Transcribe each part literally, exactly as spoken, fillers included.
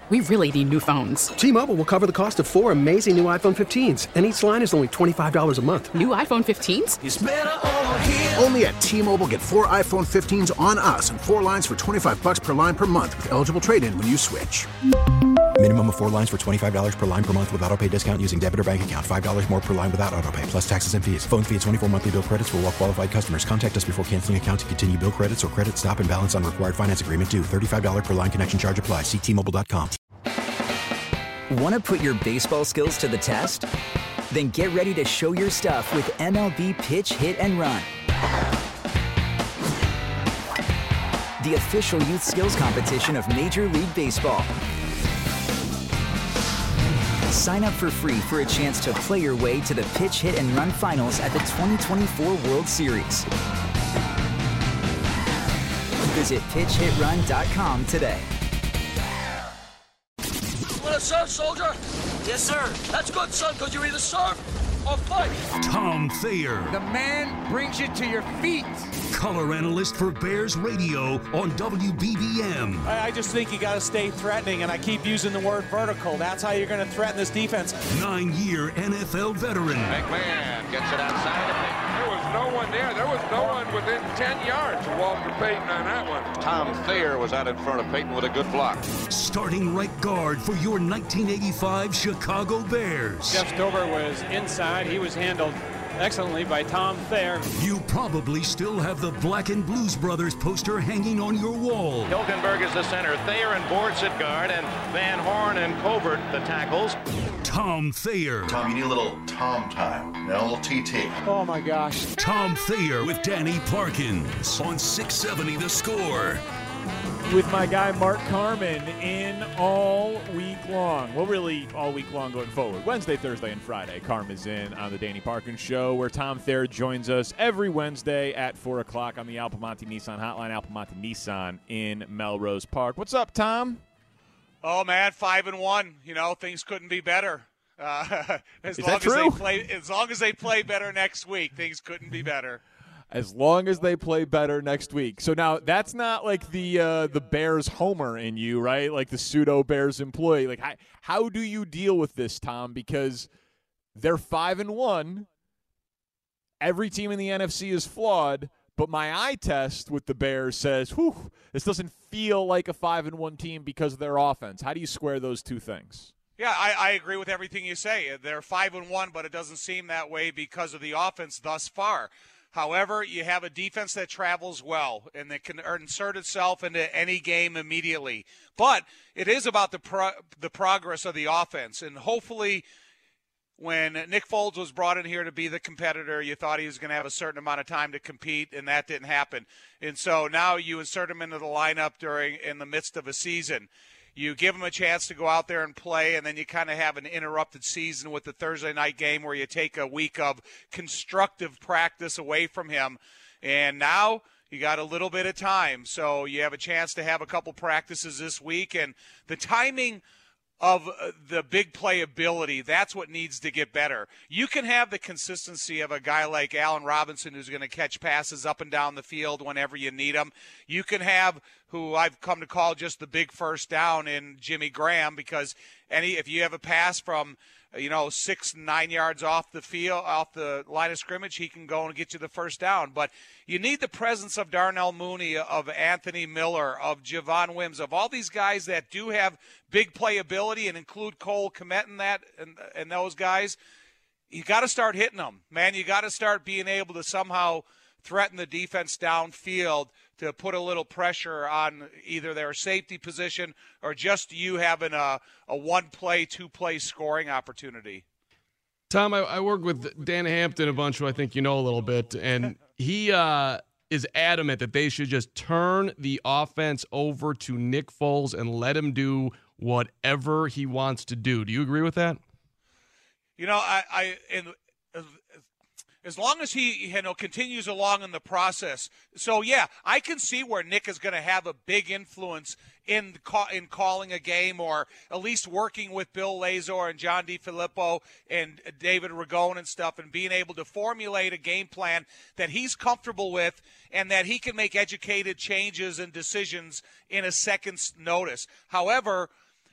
We really need new phones. T-Mobile will cover the cost of four amazing new iPhone fifteens, and each line is only twenty-five dollars a month. New iPhone fifteens? It's better over here. Only at T-Mobile, get four iPhone fifteens on us and four lines for twenty-five dollars per line per month with eligible trade-in when you switch. Minimum of four lines for twenty-five dollars per line per month with autopay discount using debit or bank account. five dollars more per line without autopay, plus taxes and fees. Phone fee at twenty-four monthly bill credits for well-qualified customers. Contact us before canceling account to continue bill credits or credit stop and balance on required finance agreement due. thirty-five dollars per line connection charge applies. See T Mobile dot com. Want to put your baseball skills to the test? Then get ready to show your stuff with M L B Pitch, Hit, and Run. The official youth skills competition of Major League Baseball. Sign up for free for a chance to play your way to the Pitch, Hit, and Run finals at the twenty twenty-four World Series. Visit pitch hit run dot com today. Want to surf, soldier? Yes, sir. That's good, son, because you either surf or fight. Tom Thayer. The man brings you to your feet. Color analyst for Bears Radio on W B B M. I, I just think you got to stay threatening, and I keep using the word vertical. That's how you're going to threaten this defense. Nine-year N F L veteran. McMahon gets it outside of me. There was no one there. There was no one within ten yards of Walter Payton on that one. Tom Thayer was out in front of Payton with a good block. Starting right guard for your nineteen eighty-five Chicago Bears. Jeff Stover was inside. He was handled excellently by Tom Thayer. You probably still have the Black and Blues Brothers poster hanging on your wall. Hilgenberg is the center. Thayer and Boards at guard, and Van Horn and Covert the tackles. Tom Thayer. Tom, you need a little Tom time, and a little T T. Oh my gosh. Tom Thayer with Danny Parkins on six seventy The Score. With my guy Mark Carman in all week long. Well, really all week long going forward. Wednesday, Thursday, and Friday. Carm is in on the Danny Parkins Show, where Tom Thayer joins us every Wednesday at four o'clock on the Alpamonte Nissan Hotline. Alpamonte Nissan in Melrose Park. What's up, Tom? Oh, man, five and one. You know, things couldn't be better. Uh, as is long that true? As they play, as long as they play better next week, things couldn't be better. As long as they play better next week. So now that's not like the uh, the Bears homer in you, right? Like the pseudo Bears employee. Like how, how do you deal with this, Tom? Because they're five and one. Every team in the N F C is flawed, but my eye test with the Bears says, "Whew, this doesn't feel like a five and one team because of their offense." How do you square those two things? Yeah, I, I agree with everything you say. They're five and one, but it doesn't seem that way because of the offense thus far. However, you have a defense that travels well and that can insert itself into any game immediately. But it is about the pro- the progress of the offense. And hopefully when Nick Foles was brought in here to be the competitor, you thought he was going to have a certain amount of time to compete, and that didn't happen. And so now you insert him into the lineup during in the midst of a season. You give him a chance to go out there and play, and then you kind of have an interrupted season with the Thursday night game where you take a week of constructive practice away from him. And now you got a little bit of time, so you have a chance to have a couple practices this week. And the timing of the big playability, that's what needs to get better. You can have the consistency of a guy like Allen Robinson who's going to catch passes up and down the field whenever you need them. You can have who I've come to call just the big first down in Jimmy Graham, because any if you have a pass from you know six, nine yards off the field, off the line of scrimmage, he can go and get you the first down. But you need the presence of Darnell Mooney, of Anthony Miller, of Javon Wims, of all these guys that do have big playability, and include Cole Kmet in that and, and those guys. You got to start hitting them, man. You got to start being able to somehow threaten the defense downfield to put a little pressure on either their safety position or just you having a, a one-play, two-play scoring opportunity. Tom, I, I work with Dan Hampton a bunch, who I think you know a little bit, and he uh, is adamant that they should just turn the offense over to Nick Foles and let him do whatever he wants to do. Do you agree with that? You know, I, I in, as long as he you know continues along in the process. So yeah, I can see where Nick is going to have a big influence in in calling a game, or at least working with Bill Lazor and John DeFilippo and David Ragone and stuff, and being able to formulate a game plan that he's comfortable with and that he can make educated changes and decisions in a second's notice. However,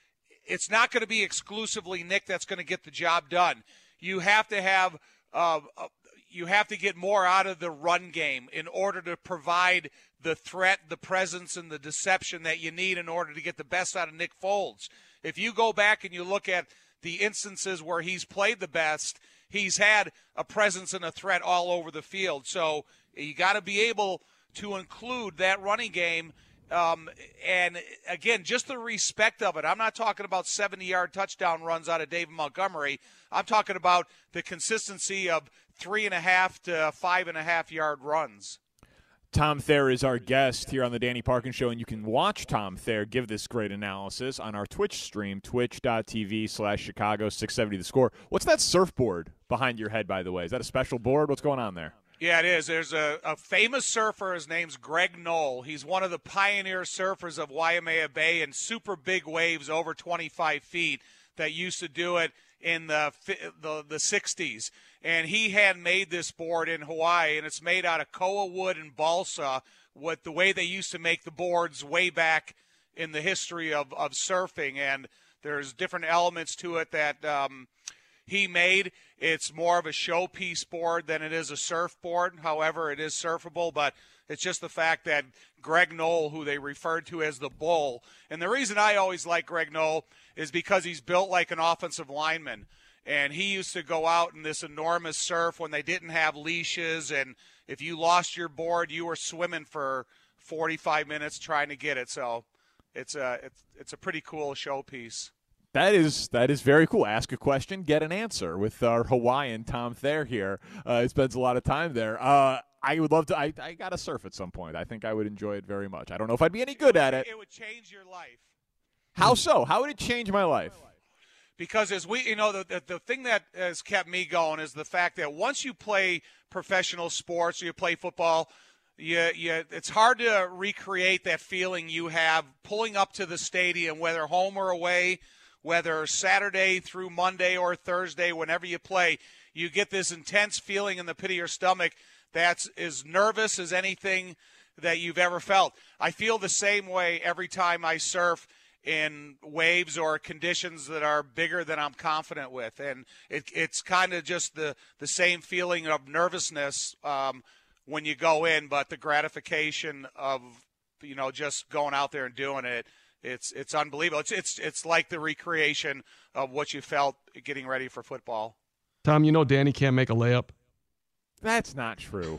it's not going to be exclusively Nick that's going to get the job done. You have to have uh, you have to get more out of the run game in order to provide the threat, the presence, and the deception that you need in order to get the best out of Nick Foles. If you go back and you look at the instances where he's played the best, he's had a presence and a threat all over the field. So you got to be able to include that running game. Um, and, again, just the respect of it. I'm not talking about seventy-yard touchdown runs out of David Montgomery. I'm talking about the consistency of three and a half to five and a half yard runs. Tom Thayer is our guest here on the Danny Parkins Show, and you can watch Tom Thayer give this great analysis on our Twitch stream, twitch.tv slash Chicago 670 The Score. What's that surfboard behind your head, by the way? Is that a special board? What's going on there? Yeah, it is. There's a, a famous surfer. His name's Greg Knoll. He's one of the pioneer surfers of Waimea Bay and super big waves over twenty-five feet that used to do it in the the, the sixties. And he had made this board in Hawaii, and it's made out of koa wood and balsa, with the way they used to make the boards way back in the history of, of surfing. And there's different elements to it that um, he made. It's more of a showpiece board than it is a surfboard. However, it is surfable, but it's just the fact that Greg Knoll, who they referred to as the Bull, and the reason I always like Greg Knoll is because he's built like an offensive lineman. And he used to go out in this enormous surf when they didn't have leashes, and if you lost your board, you were swimming for forty-five minutes trying to get it. So it's a it's, it's a pretty cool showpiece. That is that is very cool. Ask a question, get an answer with our Hawaiian Tom Thayer here. Uh, he spends a lot of time there. Uh, I would love to. I, I got to surf at some point. I think I would enjoy it very much. I don't know if I'd be any good at it. It would change your life. How so? How would it change my life? Because as we, you know, the, the the thing that has kept me going is the fact that once you play professional sports, or you play football, you, you, it's hard to recreate that feeling you have pulling up to the stadium, whether home or away, whether Saturday through Monday or Thursday, whenever you play, you get this intense feeling in the pit of your stomach that's as nervous as anything that you've ever felt. I feel the same way every time I surf in waves or conditions that are bigger than I'm confident with. And it, it's kind of just the, the same feeling of nervousness um, when you go in, but the gratification of, you know, just going out there and doing it, it's it's unbelievable. It's it's it's like the recreation of what you felt getting ready for football. Tom, you know Danny can't make a layup? That's not true.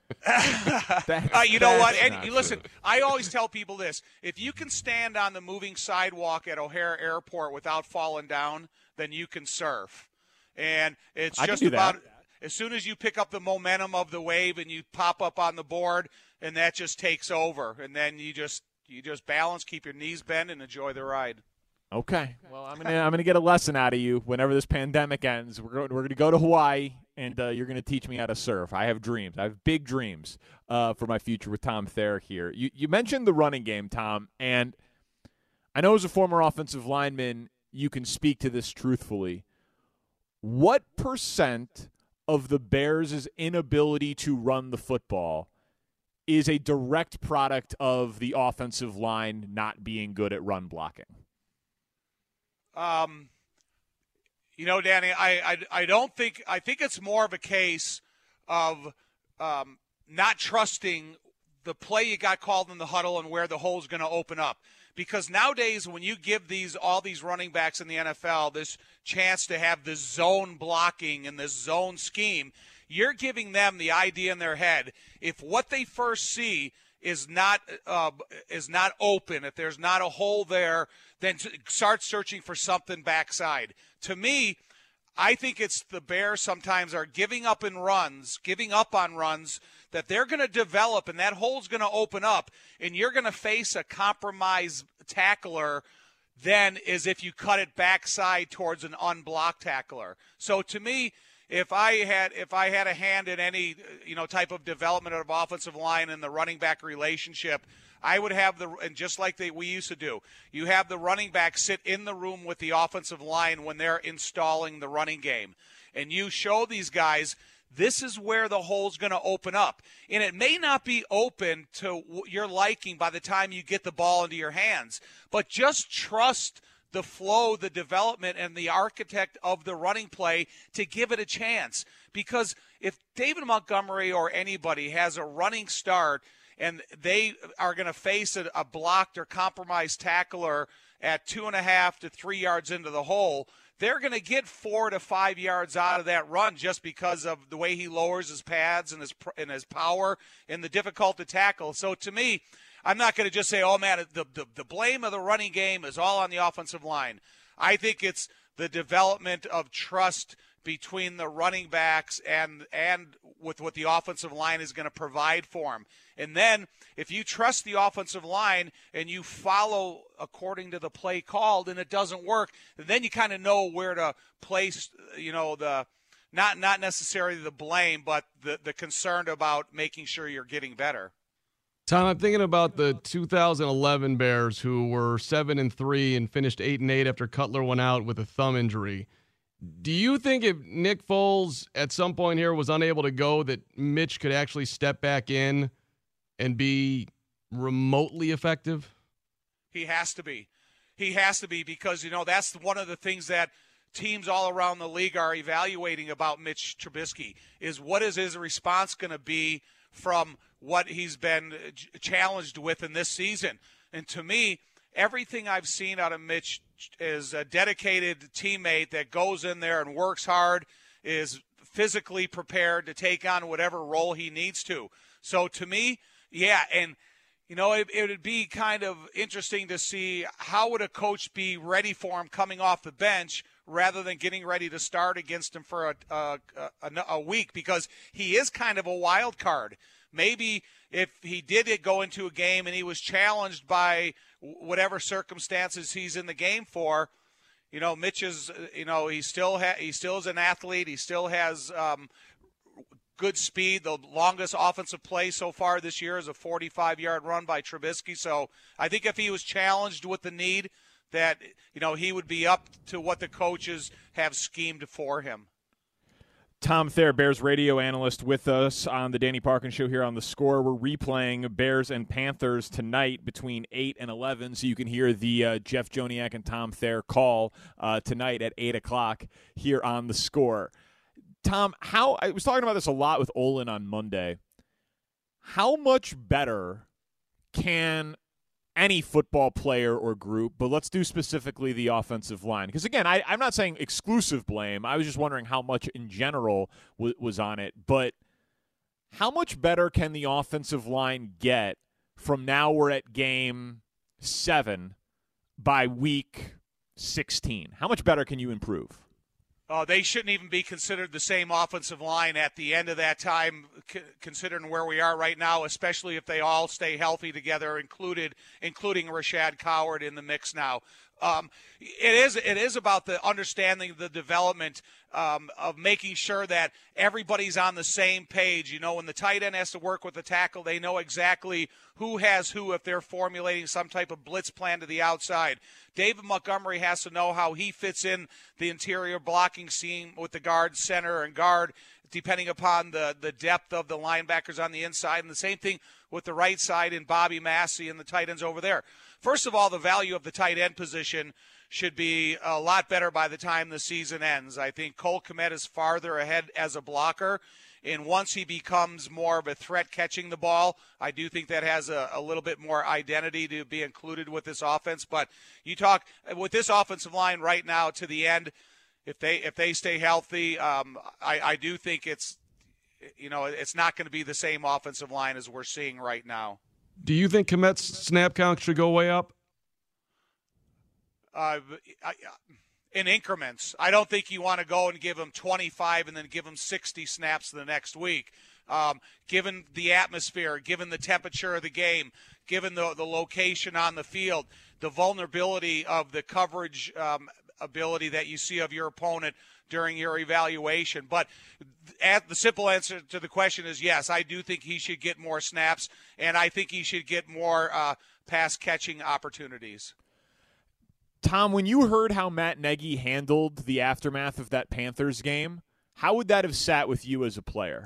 uh, you know what? And listen, true. I always tell people this. If you can stand on the moving sidewalk at O'Hare Airport without falling down, then you can surf. And it's I just about as soon as you pick up the momentum of the wave and you pop up on the board, and that just takes over. And then you just you just balance, keep your knees bent, and enjoy the ride. Okay. Well, I'm gonna I'm gonna get a lesson out of you whenever this pandemic ends. We're going, we're gonna go to Hawaii, and uh, you're gonna teach me how to surf. I have dreams. I have big dreams uh, for my future with Tom Thayer here. You you mentioned the running game, Tom, and I know as a former offensive lineman, you can speak to this truthfully. What percent of the Bears' inability to run the football is a direct product of the offensive line not being good at run blocking? Um, you know, Danny, I, I, I don't think – I think it's more of a case of um, not trusting the play you got called in the huddle and where the hole's going to open up. Because nowadays when you give these all these running backs in the N F L this chance to have this zone blocking and this zone scheme, you're giving them the idea in their head. If what they first see is not uh, is not open, if there's not a hole there, then start searching for something backside. To me, I think it's the Bears sometimes are giving up in runs, giving up on runs that they're going to develop, and that hole's going to open up, and you're going to face a compromised tackler then as if you cut it backside towards an unblocked tackler. So to me, if I had if I had a hand in any you know type of development of offensive line and the running back relationship, I would have the and just like they, we used to do, you have the running back sit in the room with the offensive line when they're installing the running game, and you show these guys this is where the hole's going to open up, and it may not be open to your liking by the time you get the ball into your hands, but just trust the flow, the development, and the architect of the running play to give it a chance. Because if David Montgomery or anybody has a running start and they are going to face a, a blocked or compromised tackler at two and a half to three yards into the hole, they're going to get four to five yards out of that run just because of the way he lowers his pads and his and his power and the difficult to tackle. So to me, I'm not going to just say, oh, man, the, the, the blame of the running game is all on the offensive line. I think it's the development of trust between the running backs and and with what the offensive line is going to provide for them. And then if you trust the offensive line and you follow according to the play called and it doesn't work, then you kind of know where to place, you know, the not not necessarily the blame, but the, the concern about making sure you're getting better. Tom, I'm thinking about the two thousand eleven Bears who were seven and three and finished eight and eight after Cutler went out with a thumb injury. Do you think if Nick Foles at some point here was unable to go, that Mitch could actually step back in and be remotely effective? He has to be. He has to be because, you know, that's one of the things that teams all around the league are evaluating about Mitch Trubisky is what is his response going to be from what he's been challenged with in this season. And to me, everything I've seen out of Mitch is a dedicated teammate that goes in there and works hard, is physically prepared to take on whatever role he needs to. So to me, yeah, and you know, it, it would be kind of interesting to see how would a coach be ready for him coming off the bench rather than getting ready to start against him for a, a, a, a week, because he is kind of a wild card. Maybe if he did it go into a game and he was challenged by whatever circumstances he's in the game for, you know, Mitch is, you know, he still ha- he still is an athlete. He still has um, good speed. The longest offensive play so far this year is a forty-five-yard run by Trubisky. So I think if he was challenged with the need, that, you know, he would be up to what the coaches have schemed for him. Tom Thayer, Bears radio analyst, with us on the Danny Parkins Show here on The Score. We're replaying Bears and Panthers tonight between eight and eleven, so you can hear the uh, Jeff Joniak and Tom Thayer call uh, tonight at eight o'clock here on The Score. Tom, how I was talking about this a lot with Olin on Monday. How much better can any football player or group, but let's do specifically the offensive line? Because, again, I, I'm not saying exclusive blame. I was just wondering how much in general w- was on it. But how much better can the offensive line get from now we're at game seven by week sixteen? How much better can you improve? Uh, they shouldn't even be considered the same offensive line at the end of that time, c- considering where we are right now, especially if they all stay healthy together, included, including Rashad Coward in the mix now. Um, it is it is about the understanding the development um, of making sure that everybody's on the same page. You know, when the tight end has to work with the tackle, they know exactly who has who if they're formulating some type of blitz plan to the outside. David Montgomery has to know how he fits in the interior blocking scheme with the guard, center, and guard, depending upon the, the depth of the linebackers on the inside. And the same thing with the right side and Bobby Massey and the tight ends over there. First of all, the value of the tight end position should be a lot better by the time the season ends. I think Cole Kmet is farther ahead as a blocker. And once he becomes more of a threat catching the ball, I do think that has a, a little bit more identity to be included with this offense. But you talk with this offensive line right now to the end, if they if they stay healthy, um, I, I do think it's, you know, it's not going to be the same offensive line as we're seeing right now. Do you think Kmet's snap count should go way up? Uh, I, in increments. I don't think you want to go and give him twenty-five and then give him sixty snaps the next week. Um, given the atmosphere, given the temperature of the game, given the, the location on the field, the vulnerability of the coverage um, ability that you see of your opponent during your evaluation. But at the simple answer to the question is yes, I do think he should get more snaps, and I think he should get more uh, pass-catching opportunities. Tom, when you heard how Matt Nagy handled the aftermath of that Panthers game, how would that have sat with you as a player?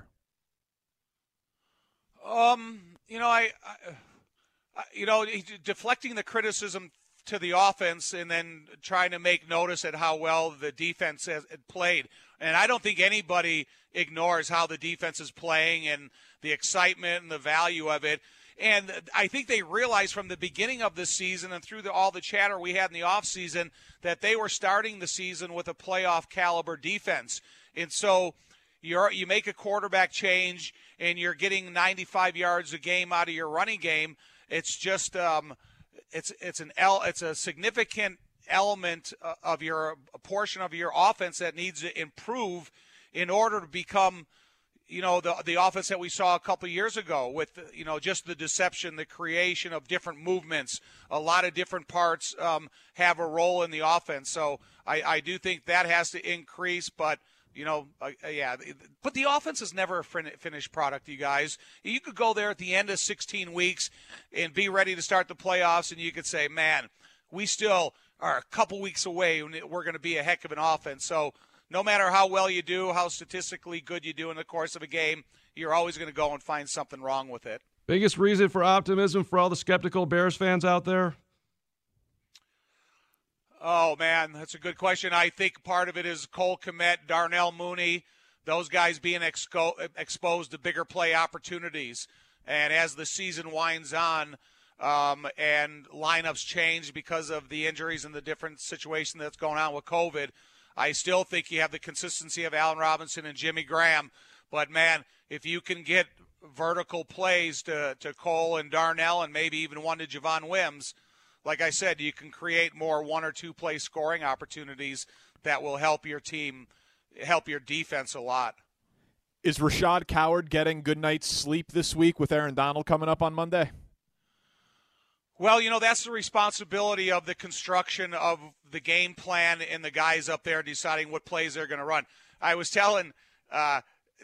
Um, you know, I, I, I you know, deflecting the criticism to the offense and then trying to make notice at how well the defense has played. And I don't think anybody ignores how the defense is playing and the excitement and the value of it. And I think they realized from the beginning of this season and through the, all the chatter we had in the offseason that they were starting the season with a playoff caliber defense. And so you're, you make a quarterback change and you're getting ninety-five yards a game out of your running game. It's just um, it's it's an L, it's a significant element of your a portion of your offense that needs to improve in order to become, you know, the the offense that we saw a couple of years ago with, you know, just the deception, the creation of different movements. A lot of different parts um, have a role in the offense. So I, I do think that has to increase, but, you know, uh, yeah. But the offense is never a fin- finished product, you guys. You could go there at the end of sixteen weeks and be ready to start the playoffs, and you could say, man, we still are a couple weeks away and we're going to be a heck of an offense. So no matter how well you do, how statistically good you do in the course of a game, you're always going to go and find something wrong with it. Biggest reason for optimism for all the skeptical Bears fans out there? Oh, man, that's a good question. I think part of it is Cole Kmet, Darnell Mooney, those guys being exco- exposed to bigger play opportunities. And as the season winds on, Um, and lineups change because of the injuries and the different situation that's going on with COVID, I still think you have the consistency of Allen Robinson and Jimmy Graham. But, man, if you can get vertical plays to, to Cole and Darnell and maybe even one to Javon Wims, like I said, you can create more one- or two-play scoring opportunities that will help your team, help your defense a lot. Is Rashad Coward getting good night's sleep this week with Aaron Donald coming up on Monday? Well, you know, that's the responsibility of the construction of the game plan and the guys up there deciding what plays they're going to run. I was telling uh,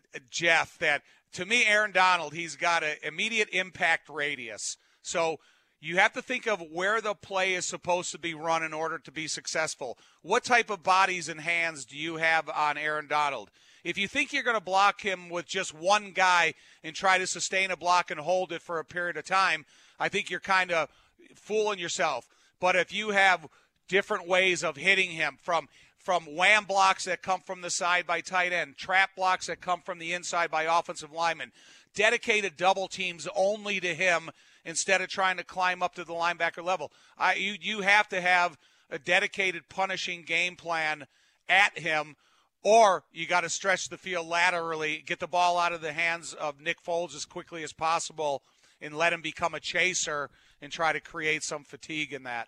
Jeff that, to me, Aaron Donald, he's got an immediate impact radius. So you have to think of where the play is supposed to be run in order to be successful. What type of bodies and hands do you have on Aaron Donald? If you think you're going to block him with just one guy and try to sustain a block and hold it for a period of time, I think you're kind of fooling yourself. But if you have different ways of hitting him, from from wham blocks that come from the side by tight end, trap blocks that come from the inside by offensive linemen, dedicated double teams only to him instead of trying to climb up to the linebacker level, I, you, you have to have a dedicated punishing game plan at him, or you got to stretch the field laterally, get the ball out of the hands of Nick Foles as quickly as possible, and let him become a chaser and try to create some fatigue in that.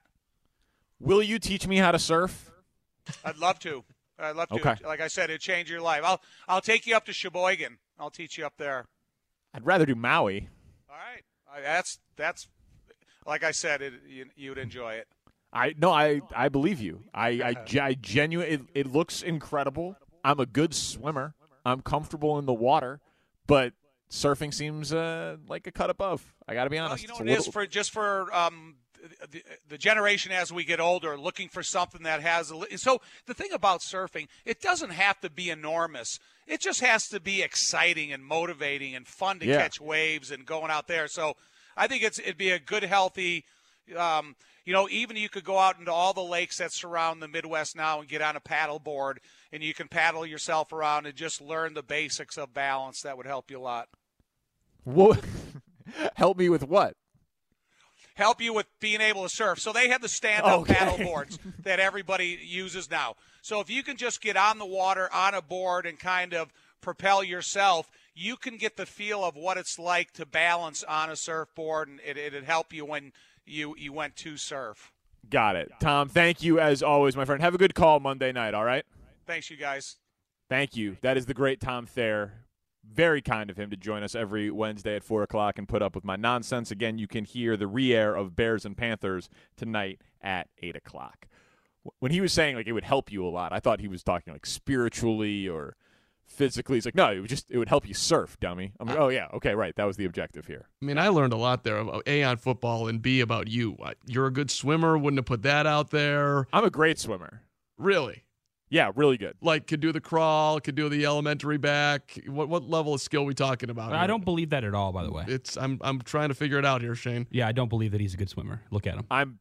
Will you teach me how to surf? I'd love to. I'd love to. Okay. Like I said, it'd change your life. I'll I'll take you up to Sheboygan. I'll teach you up there. I'd rather do Maui. All right. That's that's like I said, it, you, you'd enjoy it. I no, I I believe you. I I, I genuine. It, it looks incredible. I'm a good swimmer. I'm comfortable in the water, but surfing seems uh, like a cut above. I got to be honest. Well, you know what it little... is for just for um, the, the generation as we get older, looking for something that has a. So the thing about surfing, it doesn't have to be enormous. It just has to be exciting and motivating and fun to yeah. catch waves and going out there. So I think it's it'd be a good, healthy. Um, you know, even you could go out into all the lakes that surround the Midwest now and get on a paddle board, and you can paddle yourself around and just learn the basics of balance. That would help you a lot. What? Help me with what? Help you with being able to surf. So they have the stand-up okay. paddle boards that everybody uses now. So if you can just get on the water, on a board, and kind of propel yourself, you can get the feel of what it's like to balance on a surfboard, and it, it'd help you when you, you went to surf. Got it. Tom, thank you as always, my friend. Have a good call Monday night, all right? Thanks, you guys. Thank you. That is the great Tom Thayer. Very kind of him to join us every Wednesday at four o'clock and put up with my nonsense. Again, you can hear the re-air of Bears and Panthers tonight at eight o'clock. When he was saying, like, it would help you a lot, I thought he was talking, like, spiritually or physically. He's like, no, it would just it would help you surf, dummy. I'm like, oh, yeah, okay, right. That was the objective here. I mean, I learned a lot there about A, on football, and B, about you. You're a good swimmer. Wouldn't have put that out there. I'm a great swimmer. Really? Yeah, really good. Like, could do the crawl, could do the elementary back. What what level of skill are we talking about I here? don't believe that at all, by the way. It's I'm I'm trying to figure it out here, Shane. Yeah, I don't believe that he's a good swimmer. Look at him. I'm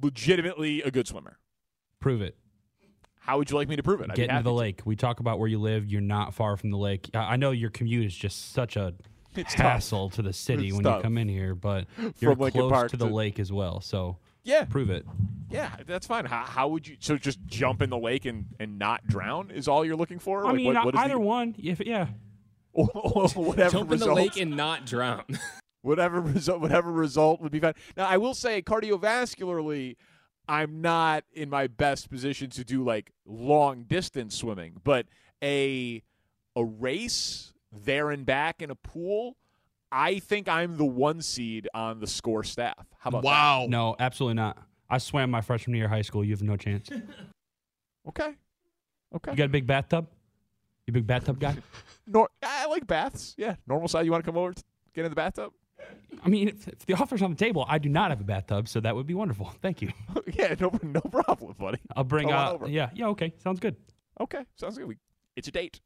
legitimately a good swimmer. Prove it. How would you like me to prove it? I'd Get be into happy the to. lake. We talk about where you live. You're not far from the lake. I I know your commute is just such a It's hassle tough. to the city It's when tough. you come in here, but you're From Lincoln close Park to the to- lake as well. So Yeah. prove it. Yeah, that's fine. How, how would you? So just jump in the lake and, and not drown is all you're looking for? I Like, mean, what, what is either the, one. If yeah. whatever Jump in the result, lake and not drown. whatever result, whatever result would be fine. Now, I will say, cardiovascularly, I'm not in my best position to do like long distance swimming, but a a race there and back in a pool, I think I'm the one seed on the score staff. How about wow. No, absolutely not. I swam my freshman year of high school. You have no chance. that? Okay. Okay. You got a big bathtub? You a big bathtub guy? Nor- I like baths. Yeah. Normal side, you want to come over to get in the bathtub? I mean, if, if the offer's on the table, I do not have a bathtub, so that would be wonderful. Thank you. Yeah, no, no problem, buddy. I'll bring Come on uh, over. yeah, yeah, okay. Sounds good. Okay, sounds good. We, it's a date.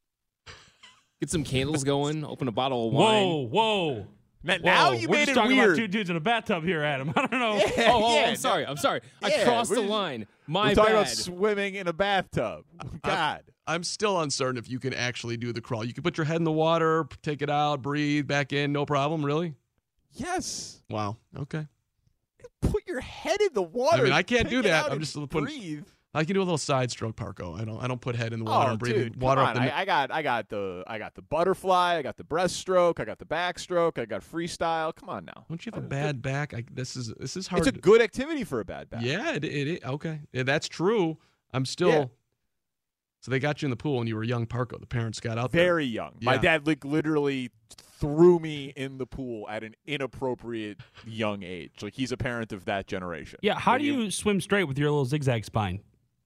Get some candles going. Open a bottle of wine. Whoa, whoa. Now, now Whoa, you we're made just it talking weird. about two dudes in a bathtub here, Adam. I don't know. Yeah, Oh, oh, yeah, I'm sorry. I'm sorry. I Yeah, crossed we're the just- line. My We're talking bad. about swimming in a bathtub. God. I'm still uncertain if you can actually do the crawl. You can put your head in the water, take it out, breathe back in, no problem, really? Yes. Wow. Okay. Put your head in the water. I mean, I can't take do it that. out I'm and just putting breathe. I can do a little side stroke, Parco. I don't I don't put head in the water Oh, and breathe dude, water come up on. the I, I got, I got the, I got the butterfly. I got the breaststroke. I got the backstroke. I got freestyle. Come on now. Don't you have a bad back? I, this is this is hard. It's a to- good activity for a bad back. Yeah, it, it, it okay. Yeah, that's true. I'm still. Yeah. So they got you in the pool when you were young, Parco. The parents got out there. Very young. My Yeah. dad like literally threw me in the pool at an inappropriate young age. Like he's a parent of that generation. Yeah, how Like, do you swim straight with your little zigzag spine?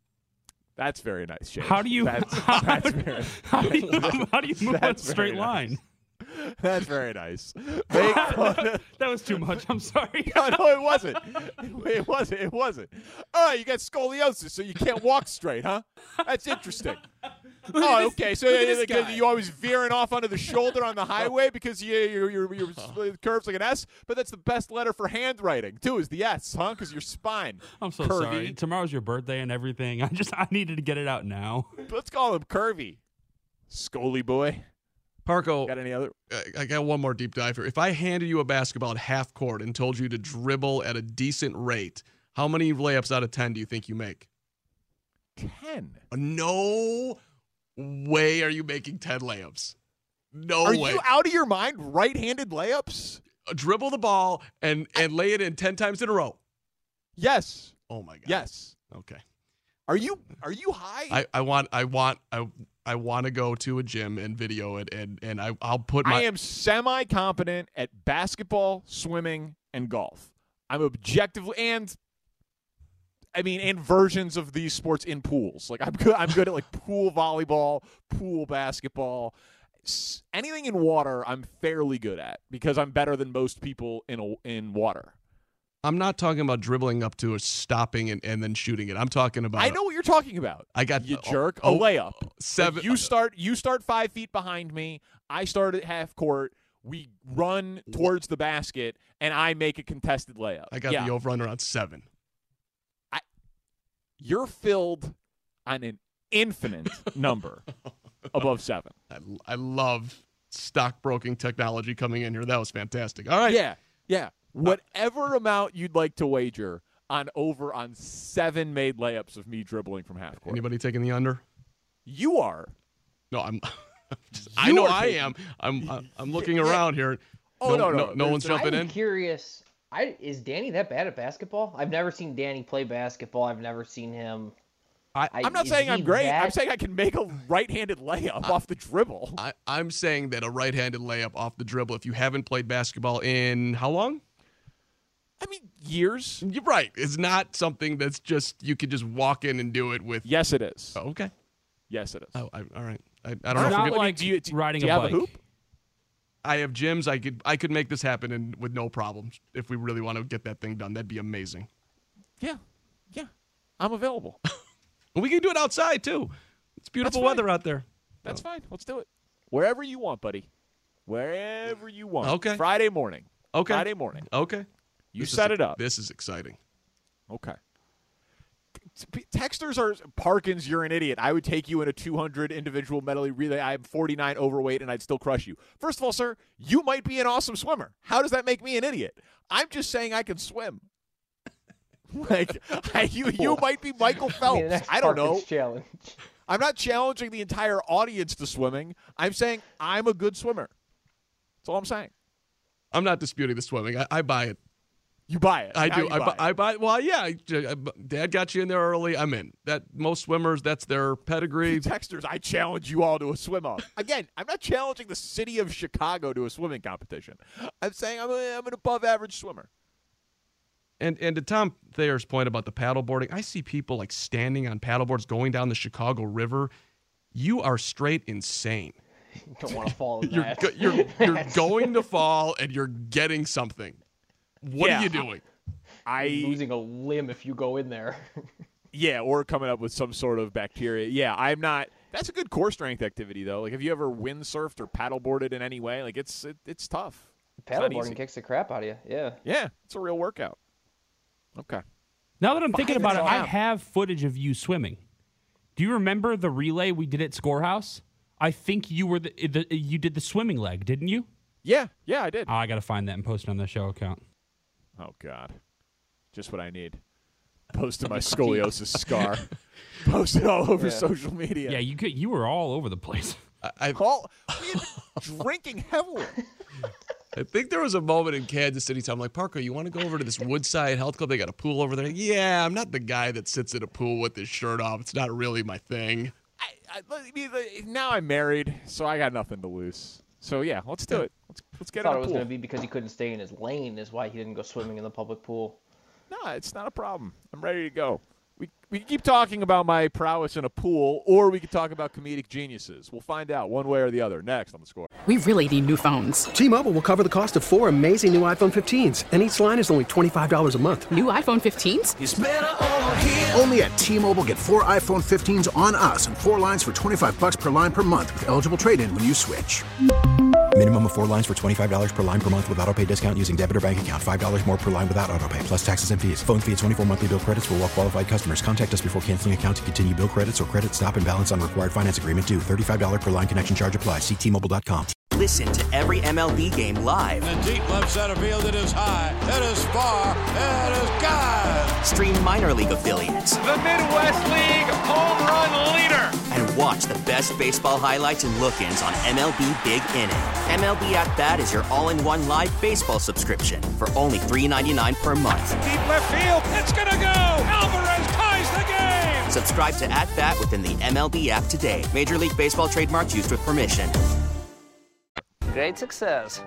That's very nice, Shane. How do you That's, how, that's very. how do you how do you move on a That's straight very line? nice. That's very nice. Make fun- That was too much. I'm sorry. no, no, it wasn't. It wasn't. It wasn't. Oh, you got scoliosis, so you can't walk straight, huh? That's interesting. Oh, okay. So look at uh, this because guy. you always veering off onto the shoulder on the highway because you, your your your curves like an S. But that's the best letter for handwriting too, is the S, huh? Because your spine. I'm so curvy. sorry. Tomorrow's your birthday and everything. I just I needed to get it out now. Let's call him curvy. Scully boy. Parco, Got any other? I- I got one more deep dive here. If I handed you a basketball at half court and told you to dribble at a decent rate, how many layups out of ten do you think you make? Ten. No way are you making ten layups. No Are way. you out of your mind? Right-handed layups? Dribble the ball and, and lay it in ten times in a row. Yes. Oh, my God. Yes. Okay. Are you are you high? I, I want I want I I want to go to a gym and video it and and I I'll put my I am semi competent at basketball, swimming, and golf. I'm objectively and I mean and versions of these sports in pools. Like I'm good I'm good at like pool volleyball, pool basketball. S- Anything in water I'm fairly good at because I'm better than most people in a, in water. I'm not talking about dribbling up to a stopping and, and then shooting it. I'm talking about I know what you're talking about. I got You oh, jerk. oh, a layup. Seven Like you start you start five feet behind me. I start at half court. We run towards the basket, and I make a contested layup. I got yeah. the over under on seven. You're filled on an infinite number above seven. I, I love stockbroking technology coming in here. That was fantastic. All right. Yeah, yeah. Whatever amount you'd like to wager on over on seven made layups of me dribbling from half court. Anybody taking the under? You are. No, I'm. Just, I You know are I taking- am. I'm. I'm looking around here. Oh, no, no, no, no one's there's- jumping I'm in. curious. I is Danny that bad at basketball? I've never seen Danny play basketball. I've never seen him. I, I- I'm not is saying he I'm great. that- I'm saying I can make a right-handed layup off the dribble. I, I'm saying that a right-handed layup off the dribble. If you haven't played basketball in how long? I mean, years. You're right. It's not something that's just you could just walk in and do it with. Yes, it is. Oh, okay. Yes, it is. Oh, I, all right. I, I don't It's know. not If like do you, do, riding do you a have bike. a hoop? I have gyms. I could. I could make this happen and with no problems. If we really want to get that thing done, that'd be amazing. Yeah, yeah. I'm available. And we can do it outside too. It's beautiful That's fine. weather out there. That's fine. Let's do it. Wherever you want, buddy. Wherever you want. Okay. Friday morning. Okay. Friday morning. Okay. You This set is, it up. This is exciting. Okay. texters are Parkins, you're an idiot. I would take you in a two hundred individual medley relay. I'm forty-nine overweight, and I'd still crush you. First of all, sir, you might be an awesome swimmer. How does that make me an idiot? I'm just saying I can swim. Like, I, you you might be Michael Phelps. I, mean, I don't know. Challenge. I'm not challenging the entire audience to swimming. I'm saying I'm a good swimmer. That's all I'm saying. I'm not disputing the swimming. I, I buy it. You buy it. I now do. I buy, buy, it. I buy. Well, yeah. Dad got you in there early. I'm in. That most swimmers, that's their pedigree. Texters, I challenge you all to a swim off. Again, I'm not challenging the city of Chicago to a swimming competition. I'm saying I'm, a, I'm an above average swimmer. And and to Tom Thayer's point about the paddleboarding, I see people like standing on paddleboards going down the Chicago River. You are straight insane. You don't want to fall in you're, that. Go, you're you're going to fall and you're getting something. What yeah, are you doing? I you're losing a limb if you go in there. Yeah, or coming up with some sort of bacteria. Yeah, I'm not. That's a good core strength activity though. Like, have you ever windsurfed or paddleboarded in any way? Like, it's it, it's tough. Paddleboarding kicks the crap out of you. Yeah. Yeah, it's a real workout. Okay. Now that I'm thinking Five about it, and a I half. have footage of you swimming. Do you remember the relay we did at Scorehouse? I think you were the, the you did the swimming leg, didn't you? Yeah, yeah, I did. Oh, I got to find that and post it on the show account. Oh God, just what I need. Posted my scoliosis scar. Posted all over Yeah. social media. Yeah, you could, you were all over the place. I, I, all, we had been drinking heavily. I think there was a moment in Kansas City, Tom, like, Parker, you want to go over to this Woodside Health Club? They got a pool over there. Yeah, I'm not the guy that sits in a pool with his shirt off. It's not really my thing. I, I, now I'm married, so I got nothing to lose. So yeah, let's do it. Let's let's get I thought in it the was pool. going to be because he couldn't stay in his lane is why he didn't go swimming in the public pool. No, it's not a problem. I'm ready to go. We we can keep talking about my prowess in a pool, or we could talk about comedic geniuses. We'll find out one way or the other next on The Score. We really need new phones. T-Mobile will cover the cost of four amazing new iPhone fifteens, and each line is only twenty-five dollars a month. New iPhone fifteens? It's better over here. Only at T-Mobile, get four iPhone fifteens on us and four lines for twenty-five bucks per line per month with eligible trade-in when you switch. Minimum of four lines for twenty-five dollars per line per month with autopay discount using debit or bank account. five dollars more per line without autopay, plus taxes and fees. Phone fee at twenty-four monthly bill credits for well-qualified customers. Contact us before canceling account to continue bill credits or credit stop and balance on required finance agreement due. thirty-five dollars per line connection charge applies. See T Mobile dot com. Listen to every M L B game live. In the deep left center field, it is high, it is far, it is gone. Stream minor league affiliates. The Midwest League home run leader. And watch the best baseball highlights and look-ins on M L B Big Inning. M L B At Bat is your all-in-one live baseball subscription for only three ninety-nine per month. Deep left field, it's gonna go. Alvarez ties the game. Subscribe to At Bat within the M L B app today. Major League Baseball trademarks used with permission. Great success.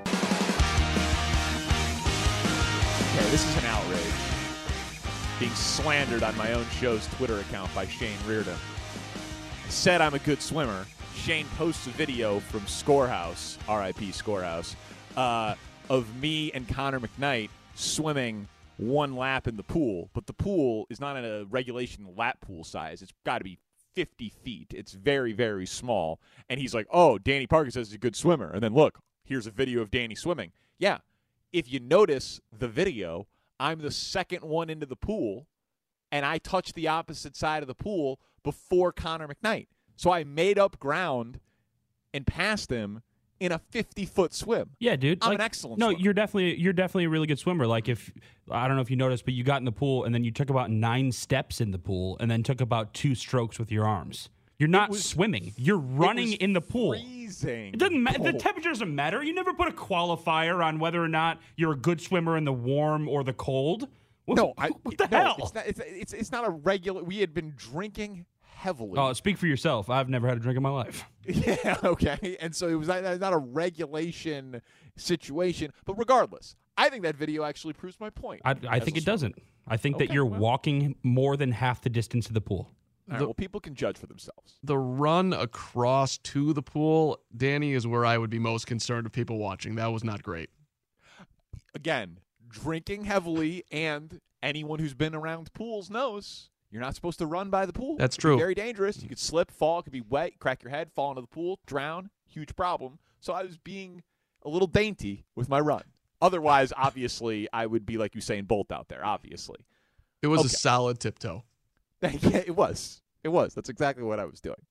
Okay, this is an outrage. Being slandered on my own show's Twitter account by Shane Reardon. Said I'm a good swimmer. Shane posts a video from Scorehouse, R I P Scorehouse, uh, of me and Connor McKnight swimming one lap in the pool. But the pool is not in a regulation lap pool size. It's got to be fifty feet. It's very, very small. And he's like, oh, Danny Parker says he's a good swimmer. And then look, here's a video of Danny swimming. Yeah, if you notice the video, I'm the second one into the pool, and I touched the opposite side of the pool before Connor McKnight. So I made up ground and passed him in a fifty-foot swim. Yeah, dude. I'm like, an excellent No, swimmer. you're definitely you're definitely a really good swimmer. Like if I don't know if you noticed, but you got in the pool and then you took about nine steps in the pool and then took about two strokes with your arms. You're not was- swimming. You're running in the pool. Freezing. It doesn't matter. The cold. temperature doesn't matter. You never put a qualifier on whether or not you're a good swimmer in the warm or the cold. What, No, I, what the no, hell? It's not, it's, it's, it's not a regular. We had been drinking heavily. Oh, speak for yourself. I've never had a drink in my life. Yeah, okay. And so it was not, not a regulation situation. But regardless, I think that video actually proves my point. I, I as think a it swimmer. doesn't. I think that Okay, you're well. walking more than half the distance of the pool. All right, well, people can judge for themselves. The run across to the pool, Danny, is where I would be most concerned of people watching. That was not great. Again, drinking heavily, and anyone who's been around pools knows you're not supposed to run by the pool. That's It could be true. very dangerous. You could slip, fall. It could be wet, crack your head, fall into the pool, drown. Huge problem. So I was being a little dainty with my run. Otherwise, obviously, I would be like Usain Bolt out there, obviously. It was Okay. a solid tiptoe. Yeah, it was. It was. That's exactly what I was doing.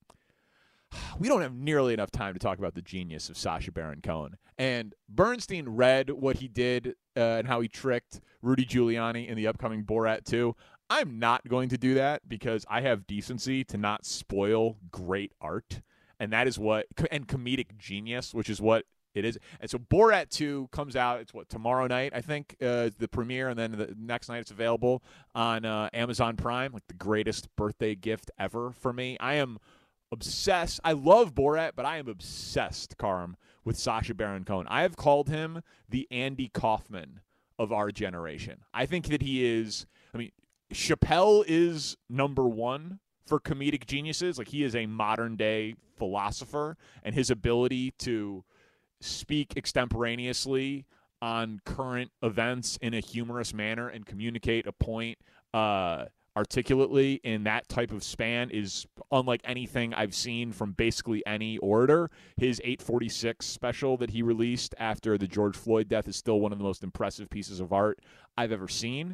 We don't have nearly enough time to talk about the genius of Sacha Baron Cohen. And Bernstein read what he did uh, and how he tricked Rudy Giuliani in the upcoming Borat two. I'm not going to do that because I have decency to not spoil great art. And that is what, and comedic genius, which is what it is. And so Borat two comes out, it's what, tomorrow night, I think, uh, the premiere, and then the next night it's available on uh, Amazon Prime, like the greatest birthday gift ever for me. I am obsessed. I love Borat, but I am obsessed, Carm, with Sacha Baron Cohen. I have called him the Andy Kaufman of our generation. I think that he is, I mean, Chappelle is number one for comedic geniuses. Like, he is a modern-day philosopher, and his ability to speak extemporaneously on current events in a humorous manner and communicate a point uh, articulately in that type of span is unlike anything I've seen from basically any orator. His eight forty-six special that he released after the George Floyd death is still one of the most impressive pieces of art I've ever seen.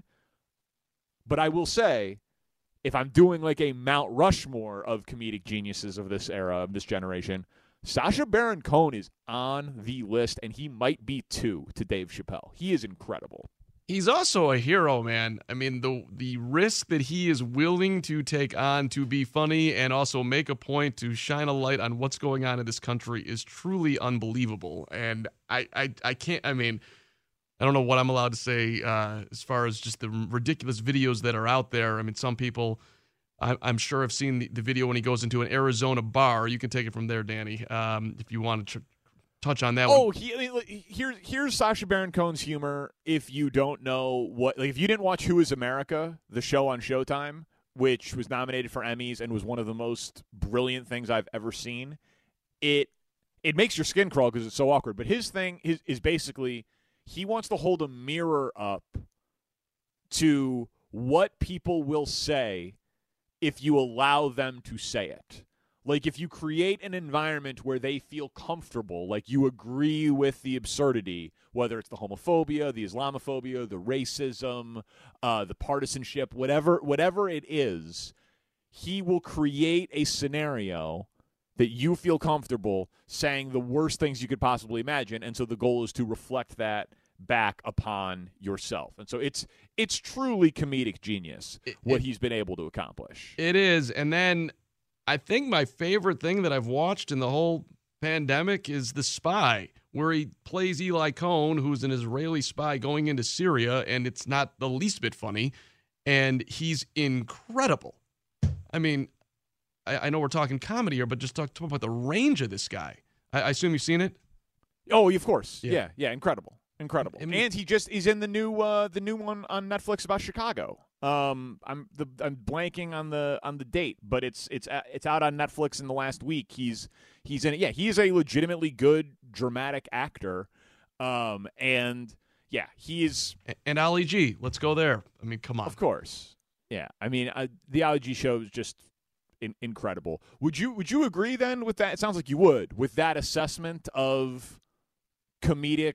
But I will say, if I'm doing like a Mount Rushmore of comedic geniuses of this era, of this generation, Sacha Baron Cohen is on the list, and he might be two to Dave Chappelle. He is incredible. He's also a hero, man. I mean, the the risk that he is willing to take on to be funny and also make a point to shine a light on what's going on in this country is truly unbelievable. And I, I, I can't, I mean, I don't know what I'm allowed to say uh, as far as just the ridiculous videos that are out there. I mean, some people, I, I'm sure, have seen the, the video when he goes into an Arizona bar. You can take it from there, Danny, um, if you want to tr- touch on that oh, one. he, I mean, here, here's Sacha Baron Cohen's humor. If you don't know what, like, if you didn't watch Who Is America, the show on Showtime, which was nominated for Emmys and was one of the most brilliant things I've ever seen, it it makes your skin crawl because it's so awkward. But his thing is, is basically he wants to hold a mirror up to what people will say if you allow them to say it. Like, if you create an environment where they feel comfortable, like you agree with the absurdity, whether it's the homophobia, the Islamophobia, the racism, uh, the partisanship, whatever, whatever it is, he will create a scenario that you feel comfortable saying the worst things you could possibly imagine. And so the goal is to reflect that back upon yourself. And so it's it's truly comedic genius, what it, he's been able to accomplish. It is. And then I think my favorite thing that I've watched in the whole pandemic is The Spy, where he plays Eli Cohn, who's an Israeli spy going into Syria, and it's not the least bit funny, and he's incredible. I mean, I, I know we're talking comedy here, but just talk, talk about the range of this guy. I, I assume you've seen it? Oh, of course. Yeah, yeah, yeah incredible. Incredible. I mean, and he just he's in the new uh, the new one on Netflix about Chicago. Um, I'm the I'm blanking on the on the date, but it's it's it's out on Netflix in the last week. He's he's in it. Yeah, he's a legitimately good dramatic actor. Um, and yeah, he's and Ali G. Let's go there. I mean, come on. Of course. Yeah. I mean, uh, the Ali G show is just in, incredible. Would you would you agree then with that? It sounds like you would with that assessment of comedic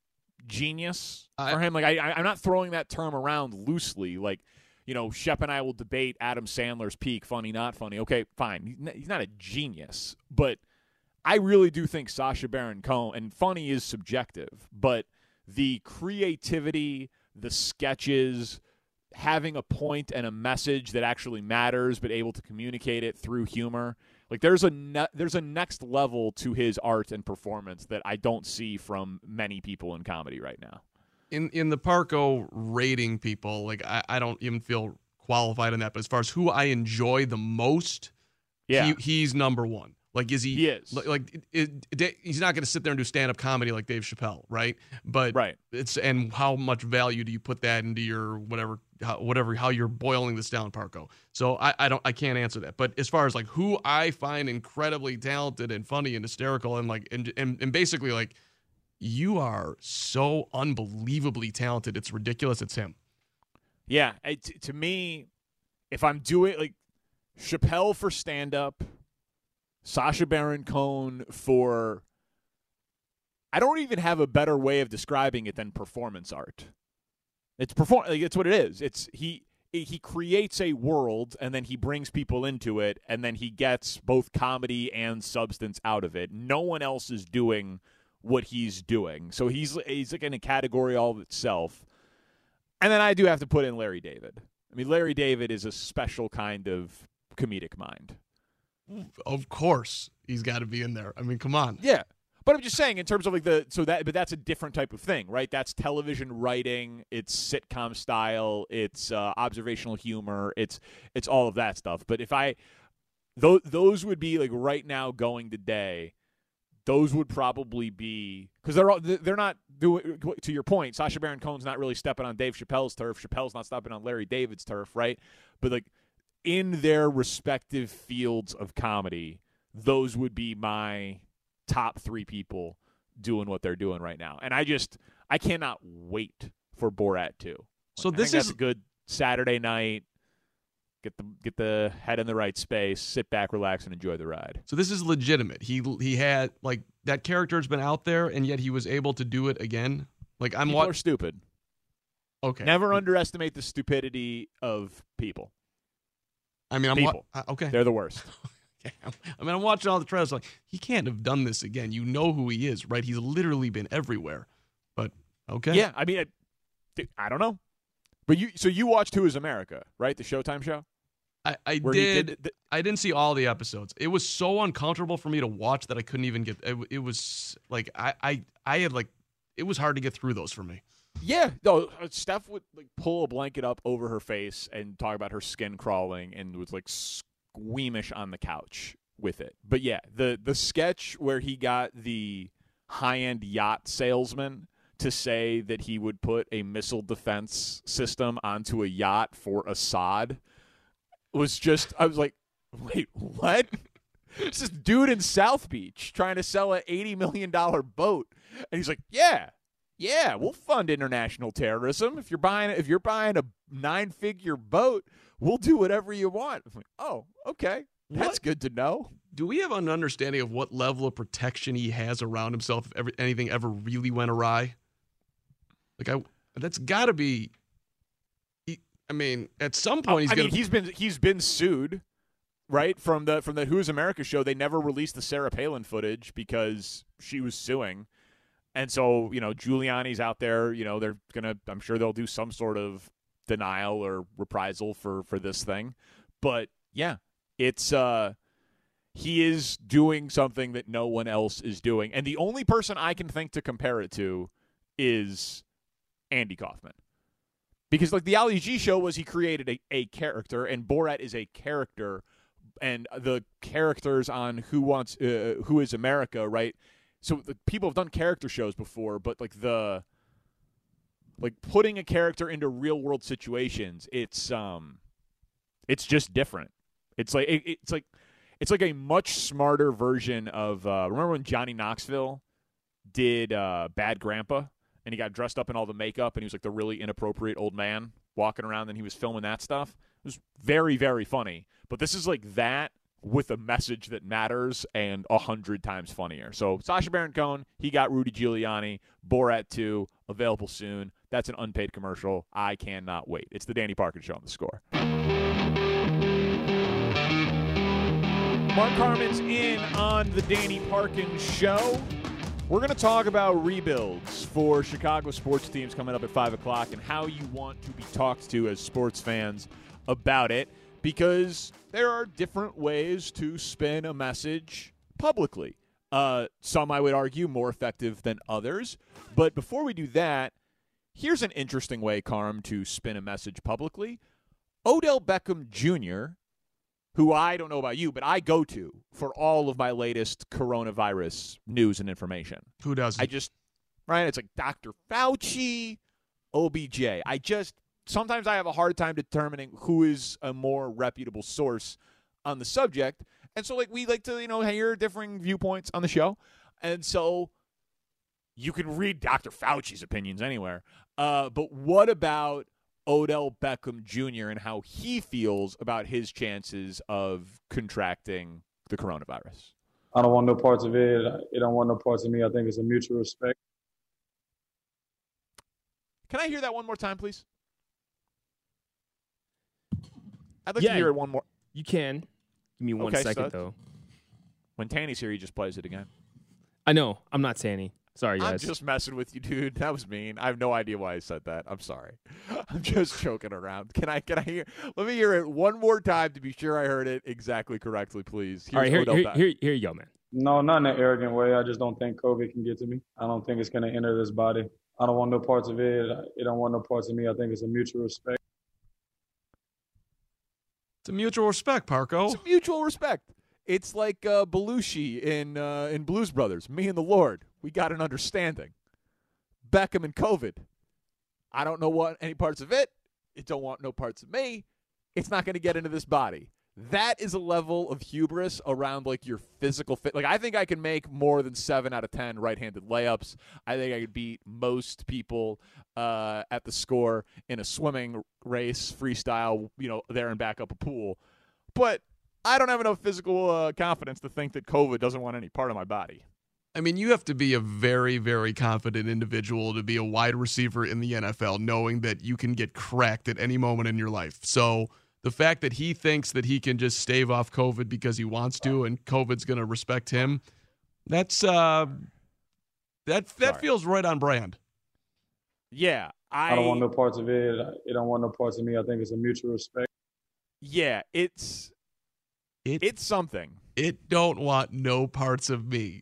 genius for I, him. Like, I, I'm not throwing that term around loosely. Like, you know, Shep and I will debate Adam Sandler's peak, funny, not funny. Okay, fine. He's not a genius, but I really do think Sacha Baron Cohen, and funny is subjective, but the creativity, the sketches, having a point and a message that actually matters, but able to communicate it through humor. Like, there's a ne- there's a next level to his art and performance that I don't see from many people in comedy right now. In in the Parco rating people, like I, I don't even feel qualified in that. But as far as who I enjoy the most, yeah, he, he's number one. Like, is he? He is. Like, like it, it, he's not going to sit there and do stand up comedy like Dave Chappelle, right? But right. It's and how much value do you put that into your whatever, how, whatever, how you're boiling this down, Parco? So I, I don't, I can't answer that. But as far as like who I find incredibly talented and funny and hysterical and like and and, and basically like you are so unbelievably talented, it's ridiculous. It's him. Yeah, it, to me, if I'm doing like Chappelle for stand up. Sacha Baron Cohen for, I don't even have a better way of describing it than performance art. It's perform, like, it's what it is. It's he. he creates a world and then he brings people into it and then he gets both comedy and substance out of it. No one else is doing what he's doing. So he's he's like in a category all of itself. And then I do have to put in Larry David. I mean, Larry David is a special kind of comedic mind. Of course, he's got to be in there. I mean, come on. Yeah. But I'm just saying in terms of like the so that but that's a different type of thing, right? That's television writing, it's sitcom style, it's uh, observational humor, it's it's all of that stuff. But if I those those would be like right now going today, those would probably be because they're all, they're not doing, to your point, Sacha Baron Cohen's not really stepping on Dave Chappelle's turf. Chappelle's not stepping on Larry David's turf, right? But like in their respective fields of comedy, those would be my top three people doing what they're doing right now. And I just, I cannot wait for Borat two. So I this think is that's a good Saturday night. Get the get the head in the right space, sit back, relax, and enjoy the ride. So this is legitimate. He he had like that character's been out there, and yet he was able to do it again. Like I'm People what are stupid. Okay. Never underestimate the stupidity of people. I mean, I'm people. Wa- uh, okay. They're the worst. I mean, I'm watching all the trailers. Like he can't have done this again. You know who he is, right? He's literally been everywhere. But okay. Yeah, I mean, I, I don't know. But you, so you watched Who Is America, right? The Showtime show. I, I Where did. did the, I didn't see all the episodes. It was so uncomfortable for me to watch that I couldn't even get. It, it was like I, I, I had like it was hard to get through those for me. Yeah, no. Steph would like pull a blanket up over her face and talk about her skin crawling, and was like squeamish on the couch with it. But yeah, the the sketch where he got the high end yacht salesman to say that he would put a missile defense system onto a yacht for Assad was just, I was like, wait, what? It's this dude in South Beach trying to sell an eighty million dollars boat. And he's like, yeah, yeah, we'll fund international terrorism. If you're buying, if you're buying a nine-figure boat, we'll do whatever you want. I'm like, oh, okay. That's What? good to know. Do we have an understanding of what level of protection he has around himself if ever, anything ever really went awry? Like I, that's got to be. He, I mean, at some point he's I gonna. mean, he's been he's been sued, right? From the from the Who's America show, they never released the Sarah Palin footage because she was suing, and so you know Giuliani's out there. You know they're gonna. I'm sure they'll do some sort of denial or reprisal for for this thing, but yeah, it's uh, he is doing something that no one else is doing, and the only person I can think to compare it to is Andy Kaufman. Because like the Ali G show was he created a, a character, and Borat is a character, and the characters on Who Wants uh, Who Is America, right? So the people have done character shows before, but like the like putting a character into real world situations, it's um it's just different. It's like it, it's like it's like a much smarter version of uh, remember when Johnny Knoxville did uh, Bad Grandpa? And he got dressed up in all the makeup, and he was like the really inappropriate old man walking around, and he was filming that stuff. It was very, very funny. But this is like that with a message that matters and a hundred times funnier. So Sacha Baron Cohen, he got Rudy Giuliani. Borat two, available soon. That's an unpaid commercial. I cannot wait. It's the Danny Parkins Show on The Score. Mark Carman's in on the Danny Parkins Show. We're going to talk about rebuilds for Chicago sports teams coming up at five o'clock and how you want to be talked to as sports fans about it, because there are different ways to spin a message publicly. Uh, some, I would argue, more effective than others. But before we do that, here's an interesting way, Carm, to spin a message publicly. Odell Beckham Junior, who I don't know about you, but I go to for all of my latest coronavirus news and information. Who doesn't? I just, right, it's like Doctor Fauci, O B J. I just, sometimes I have a hard time determining who is a more reputable source on the subject. And so, like, we like to, you know, hear differing viewpoints on the show. And so you can read Doctor Fauci's opinions anywhere. Uh, but what about Odell Beckham Junior and how he feels about his chances of contracting the coronavirus? I don't want no parts of it. It don't want no parts of me. I think it's a mutual respect. Can I hear that one more time, please? I'd like yeah, to hear it one more. You can. Give me one Okay, second, stud. though. When Tanny's here, he just plays it again. I know. I'm not Tanny. Sorry, I'm guys. just messing with you, dude. That was mean. I have no idea why I said that. I'm sorry. I'm just joking around. Can I? Can I hear? Let me hear it one more time to be sure I heard it exactly correctly, please. Here's All right, here, Odell here, Beckham. here, here you go, man. No, not in an arrogant way. I just don't think COVID can get to me. I don't think it's going to enter this body. I don't want no parts of it. It don't want no parts of me. I think it's a mutual respect. It's a mutual respect, Parco. It's a mutual respect. It's like uh, Belushi in uh, in Blues Brothers. Me and the Lord, we got an understanding. Beckham and COVID. I don't know what any parts of it. It don't want no parts of me. It's not going to get into this body. That is a level of hubris around like your physical fit. Like I think I can make more than seven out of ten right-handed layups. I think I could beat most people uh, at the score in a swimming race, freestyle, you know, there and back up a pool. But I don't have enough physical uh, confidence to think that COVID doesn't want any part of my body. I mean, you have to be a very, very confident individual to be a wide receiver in the N F L, knowing that you can get cracked at any moment in your life. So the fact that he thinks that he can just stave off COVID because he wants to and COVID's going to respect him, that's uh, that that Sorry. feels right on brand. Yeah. I, I don't want no parts of it. It don't want no parts of me. I think it's a mutual respect. Yeah, it's it, it's something. It don't want no parts of me.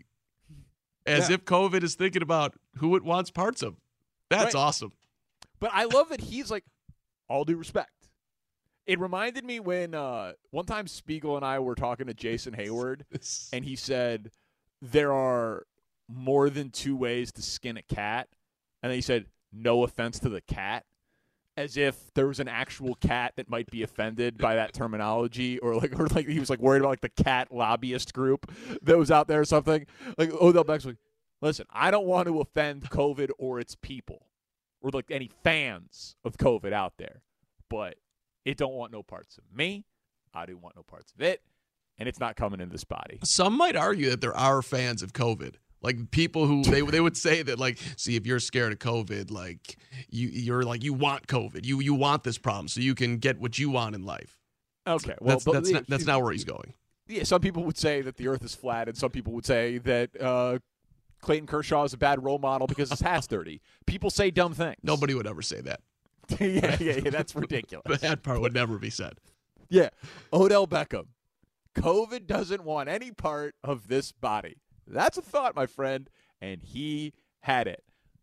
As Yeah. if COVID is thinking about who it wants parts of. That's Right. awesome. But I love that he's like, all due respect. It reminded me when uh, one time Spiegel and I were talking to Jason Hayward, and he said there are more than two ways to skin a cat. And then he said, no offense to the cat, as if there was an actual cat that might be offended by that terminology, or like, or like he was like worried about like the cat lobbyist group that was out there or something. Like Odell Beck's like, listen, I don't want to offend COVID or its people, or like any fans of COVID out there, but it don't want no parts of me. I do want no parts of it, and it's not coming in this body. Some might argue that there are fans of COVID. Like people who they they would say that, like, see, if you're scared of COVID, like you you're like you want COVID, you you want this problem so you can get what you want in life. Okay, well, that's but- that's not, that's not where he's going. Yeah, some people would say that the Earth is flat, and some people would say that uh, Clayton Kershaw is a bad role model because his hat's dirty. People say dumb things. Nobody would ever say that. yeah, yeah, yeah, that's ridiculous. That part would never be said. Yeah, Odell Beckham. COVID doesn't want any part of this body. That's a thought, my friend, and he had it.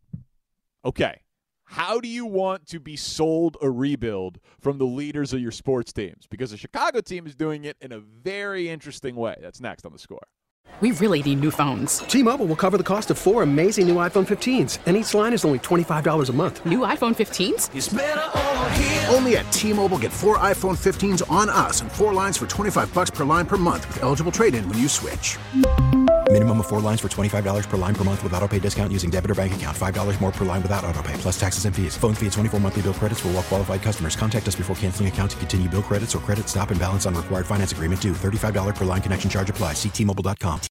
Okay, how do you want to be sold a rebuild from the leaders of your sports teams? Because the Chicago team is doing it in a very interesting way. That's next on The Score. We really need new phones. T-Mobile will cover the cost of four amazing new iPhone fifteens, and each line is only twenty-five dollars a month. New iPhone fifteens? It's better over here. Only at T-Mobile, get four iPhone fifteens on us and four lines for twenty-five bucks per line per month with eligible trade-in when you switch. Minimum of four lines for twenty-five dollars per line per month with autopay discount using debit or bank account. five dollars more per line without autopay, plus taxes and fees. Phone fee at twenty-four monthly bill credits for well-qualified customers. Contact us before canceling account to continue bill credits or credit stop and balance on required finance agreement due. thirty-five dollars per line connection charge applies. See T Mobile dot com.